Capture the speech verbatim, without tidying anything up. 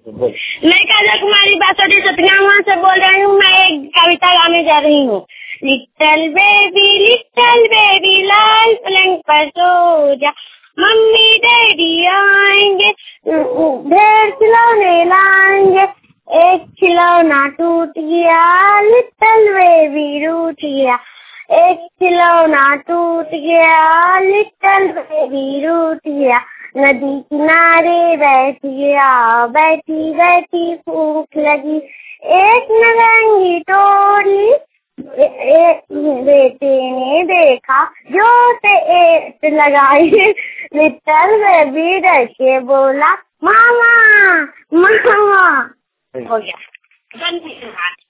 मैं काजल कुमारी बासोटी सतगावा से बोल रही हूँ। मैं एक कविता गाने जा रही हूँ। लिटिल बेबी लिटिल बेबी लाल पलंग पर सो जा, मम्मी डैडी आएंगे ढेर खिलौने लाएंगे, एक खिलौना टूट गया लिटिल बेबी रूठ गया, एक खिलौना टूट गया लिटिल बेबी रूठ गया, नदी किनारे बैठ गया बैठी बैठी भूख लगी, एक नंगी टोरी बेटे ने देखा जो से एक लगाई, लिटिल बेबी डर के बोला मामा मामा। हो गया। धन्यवाद।